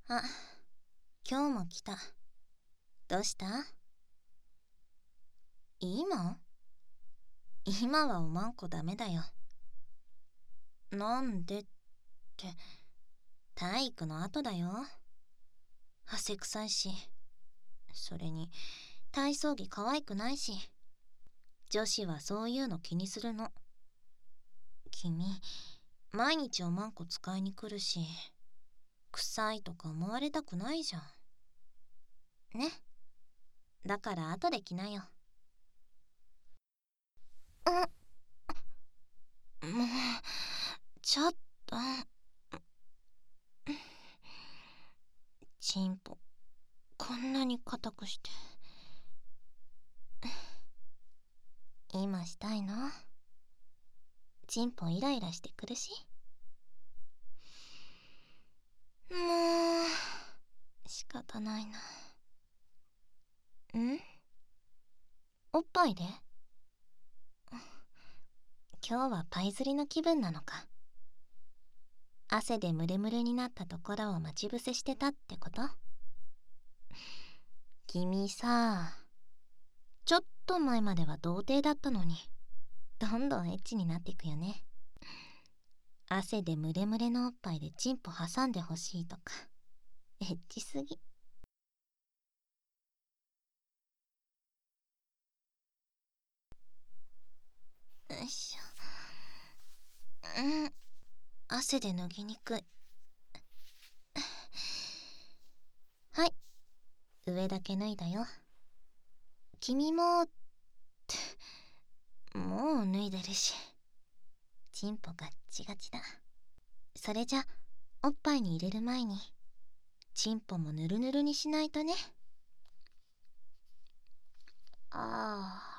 あ、今日も来た。どうした？今？今はおまんこダメだよ。なんでって、体育の後だよ。汗臭いし。それに、体操着可愛くないし。女子はそういうの気にするの。君、毎日おまんこ使いに来るし、臭いとか思われたくないじゃん。ね。だから後で来なよ。もう、ちょっと。チンポ、こんなに硬くして。今したいの？チンポイライラしてくるし。もう、仕方ないな。ん？おっぱいで？今日はパイ釣りの気分なのか。汗でムレムレになったところを待ち伏せしてたってこと？君さ、ちょっと前までは童貞だったのに、どんどんエッチになっていくよね。汗でムレムレのおっぱいでチンポ挟んでほしいとか、エッチすぎ。よいしょ。汗で脱ぎにくい。はい、上だけ脱いだよ。君もって、もう脱いでるし、チンポガッチガチだ。それじゃおっぱいに入れる前にチンポもヌルヌルにしないとね。ああ、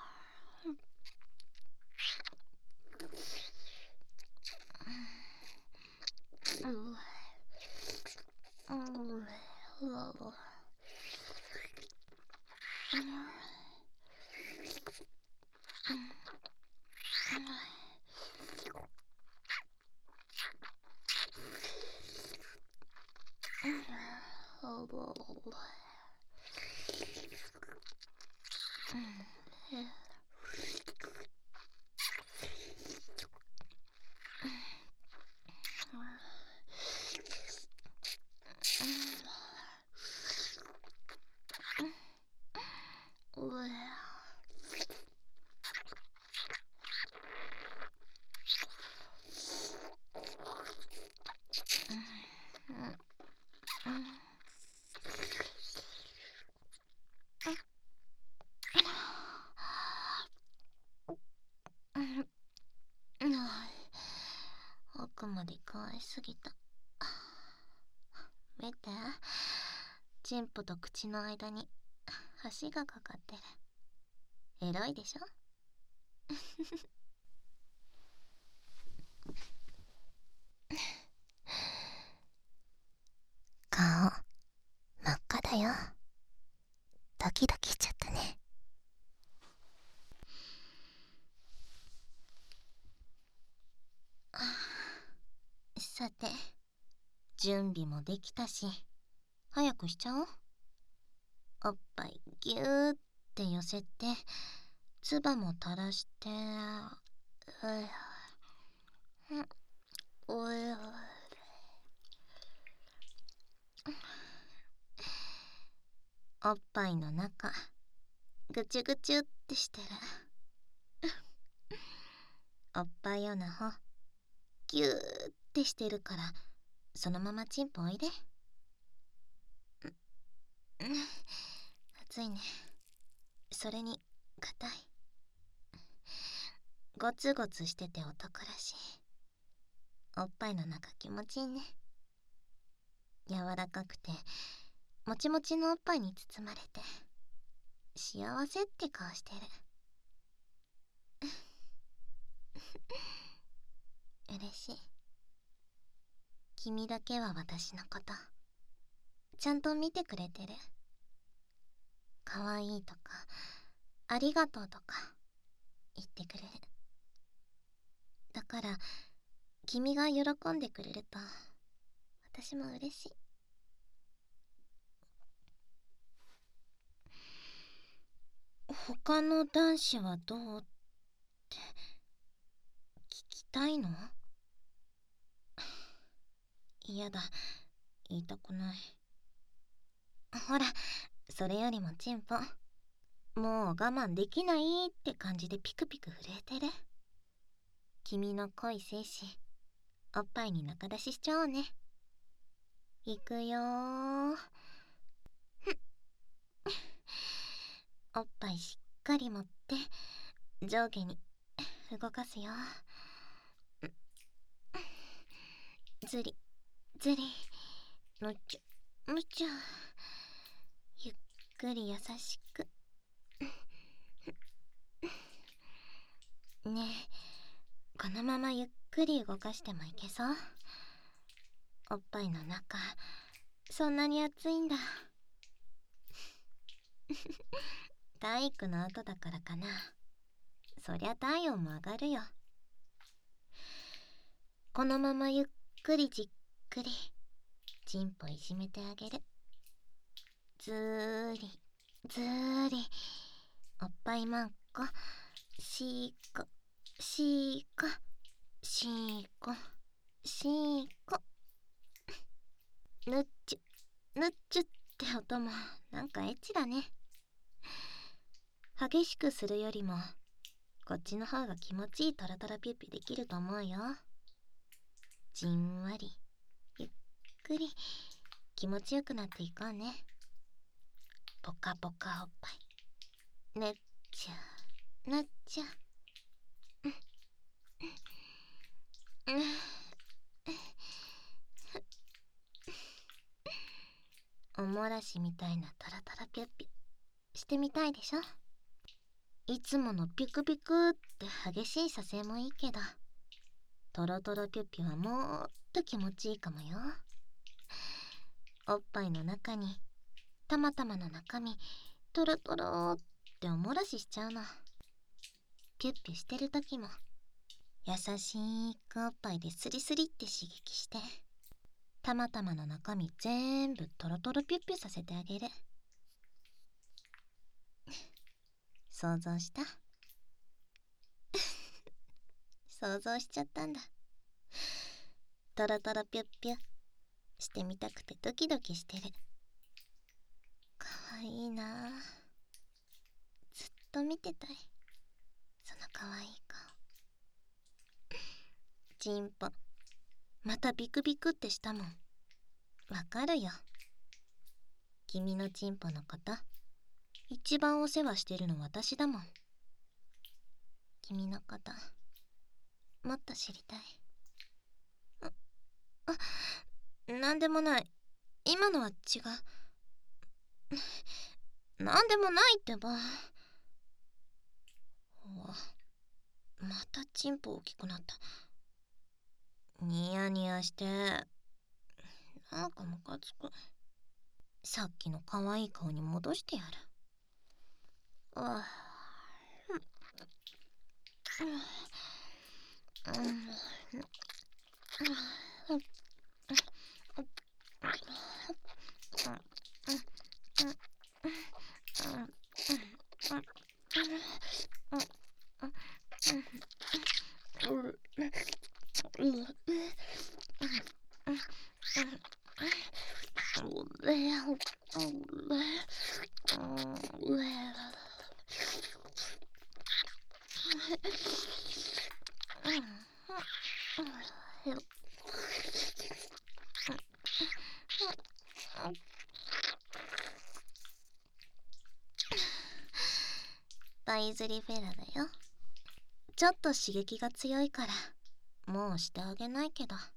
奥まで可愛すぎた。見て、チンポと口の間に橋がかかってる。エロいでしょ？顔真っ赤だよ。ドキドキしちゃったね。さて、準備もできたし、早くしちゃおう。おっぱいぎゅーって寄せて、唾も垂らして、おいおい。おっぱいの中、ぐちゅぐちゅってしてる。おっぱいよなほ、ぎゅーってしてるから、そのままチンポおいで。熱いね。それに、硬い。ゴツゴツしてて男らしい。おっぱいの中気持ちいいね。柔らかくて、もちもちのおっぱいに包まれて、幸せって顔してる。嬉しい。君だけは私のこと、ちゃんと見てくれてる。かわいいとか、ありがとうとか、言ってくれる。だから、君が喜んでくれると、私も嬉しい。 他の男子はどうって聞きたいの？嫌だ、言いたくない。ほら、それよりもチンポ、もう我慢できないって感じでピクピク震えてる。君の濃い精子、おっぱいに中出ししちゃおうね。いくよー。おっぱいしっかり持って上下に動かすよ。ずりずり、むちゅむちゅ、ゆっくり優しく。ねえ、このままゆっくり動かしてもいけそう？おっぱいの中そんなに熱いんだ。体育の後だからかな。そりゃ体温も上がるよ。このままゆっくりじっくりチンポいじめてあげる。ずーりずーり、おっぱいまんこしーこしーこしーこしーこ。ぬっちゅぬっちゅって音もなんかエッチだね。激しくするよりもこっちの方が気持ちいいトロトロピュッピュできると思うよ。じんわりゆっくり気持ちよくなっていこうね。ポカポカおっぱい、ぬっちゃぬっちゃ。おもらしみたいなトロトロピュッピュしてみたいでしょ？いつものピクピクって激しい射精もいいけど、トロトロピュッピュはもっと気持ちいいかもよ。おっぱいの中にたまたまの中身トロトロっておもらししちゃうの。ピュッピュしてる時も優しくおっぱいでスリスリって刺激して、たまたまの中身全部トロトロピュッピュさせてあげる。想像した？想像しちゃったんだ。トロトロピュッピュしてみたくてドキドキしてる。かわいいなあ。ずっと見てたい、そのかわいい顔。チンポまたビクビクってしたもん。わかるよ。君のチンポのこと一番お世話してるの私だもん。君のこともっと知りたい。なんでもない。今のは違う。なんでもないってば。またチンポ大きくなった。ニヤニヤしてなんかムカつく。さっきの可愛い顔に戻してやる。パイズリフェラだよ。ちょっと刺激が強いからもうしてあげないけど。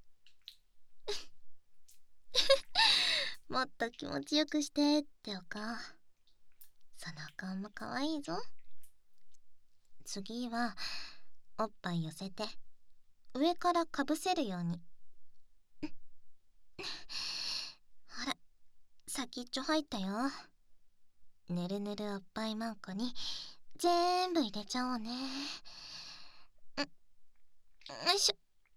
もっと気持ちよくしてってお顔。その顔もかわいいぞ。次はおっぱい寄せて上からかぶせるように。ほら、先っちょ入ったよ。ぬるぬるおっぱいまんこに全部入れちゃおうね。よいしょ。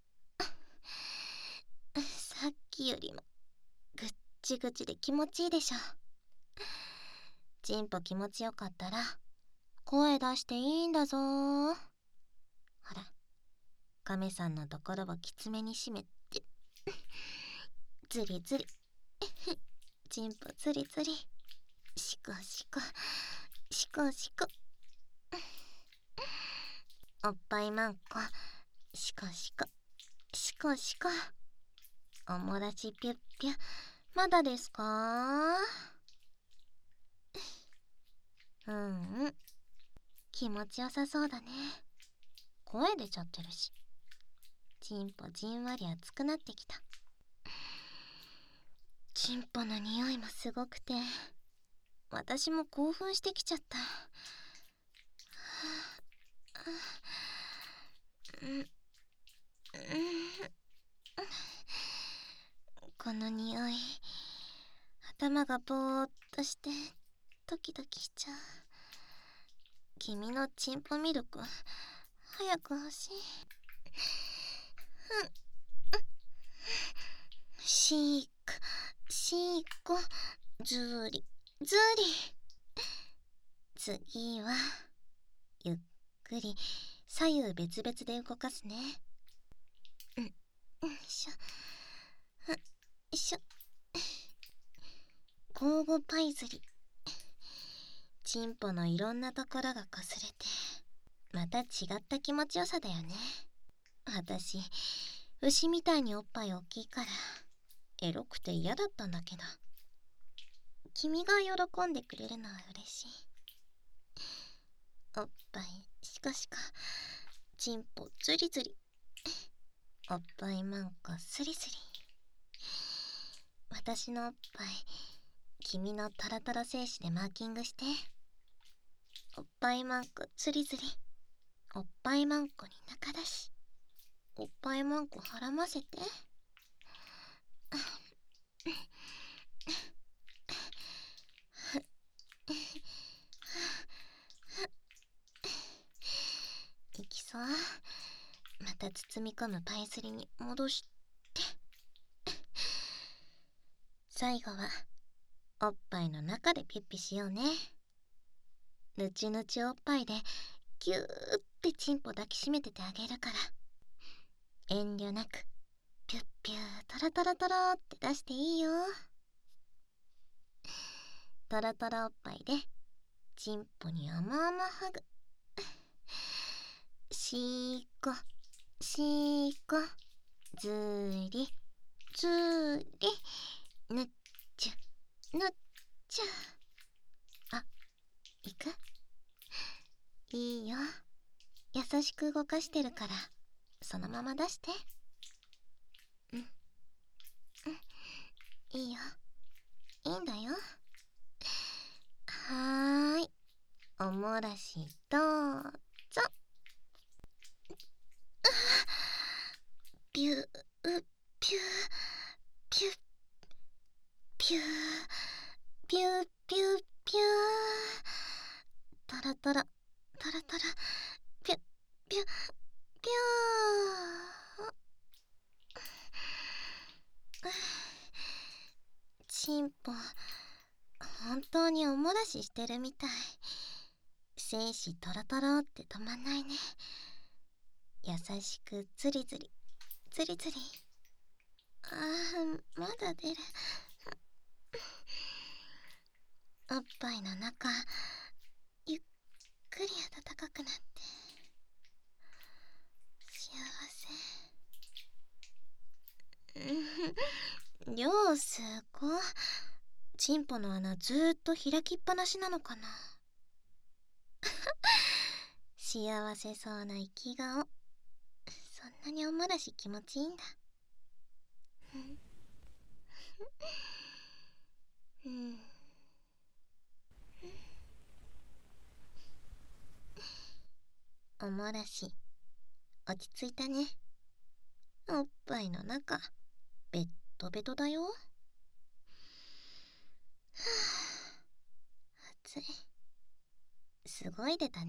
さっきよりもぐっちぐちで気持ちいいでしょ。チンポ気持ちよかったら声出していいんだぞー。ほら、亀さんのところをきつめに締めて、ズリズリ、チンポズリズリ、シコシコ、シコシコ、おっぱいマンコ、シコシコ、シコシコ、おもらしピュッピュ、まだですか？うんうん、気持ちよさそうだね。声出ちゃってるし、チンポじんわり熱くなってきた。チンポの匂いもすごくて、私も興奮してきちゃった。この匂い、頭がぼーっとしてドキドキしちゃう。君のチンポミルク早く欲しい。シークシーコ、ズーリズーリ。次はゆっくり左右別々で動かすね。よいしょ、よいしょ。交互パイズリ。チンポのいろんなところがこすれて、また違った気持ちよさだよね。私、牛みたいにおっぱい大きいからエロくて嫌だったんだけど、君が喜んでくれるのは嬉しい。おっぱいシコシコ、チンポズリズリ、おっぱいマンコスリスリ。私のおっぱい、君のトロトロ精子でマーキングして。おっぱいマンコズリズリ、おっぱいマンコに中出し、おっぱいマンコはらませて。いきそう。また包み込むパイスリに戻して。最後はおっぱいの中でピュッピしようね。ぬちぬちおっぱいでギューってチンポ抱きしめててあげるから、遠慮なくピュッピュートロトロトロって出していいよ。トロトロおっぱいでチンポに甘々ハグ。シーコシーコ、ズーリズーリ、ぬっちゃぬっちゃ。あ、いく？いいよ、優しく動かしてるからそのまま出して。うん、いいよ、いいんだよ。はーい、おもらしどうぞ。ピューピューピューピューピューピューピュー、トロトロトロトロ、ピュッピュッピュー。チンポ本当におもらししてるみたい。精子トロトロって止まんないね。優しくズリズリズリズリ。まだ出る。おっぱいの中ゆっくり暖かくなって幸せ。量すご。チンポの穴ずーっと開きっぱなしなのかな。幸せそうな生き顔。そんなにおもらし気持ちいいんだ。うん、おもらし落ち着いたね。おっぱいの中ベッドベトだよ。はあ、暑い。すごい出たね。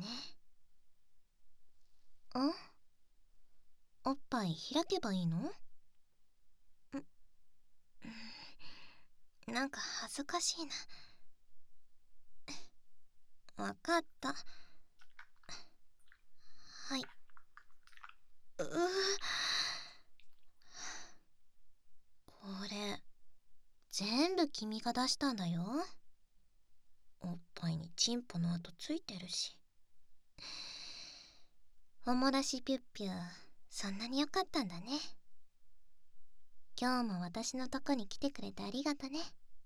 おっぱい開けばいいの？なんか恥ずかしいな。わかった。 はい。これ全部君が出したんだよ。おっぱいにチンポの跡ついてるし。おもらしピュッピュ、そんなに良かったんだね。今日も私のとこに来てくれてありがとね。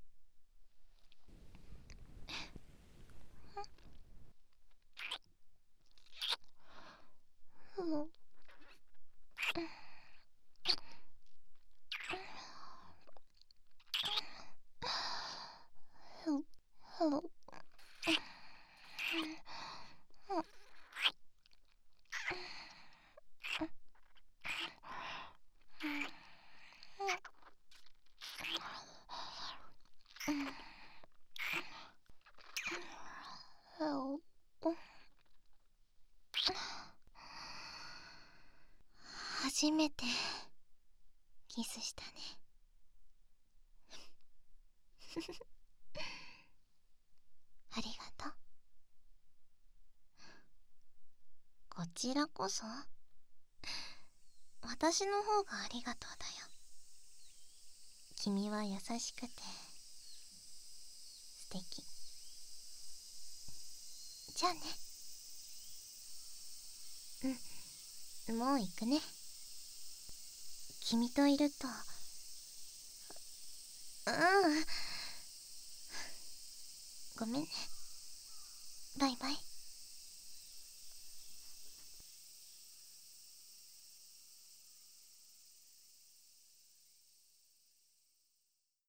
初めてキスしたね。ありがとう。こちらこそ私の方がありがとうだよ。君は優しくて素敵。じゃあね。もう行くね。君といるとごめんね。バイバイ。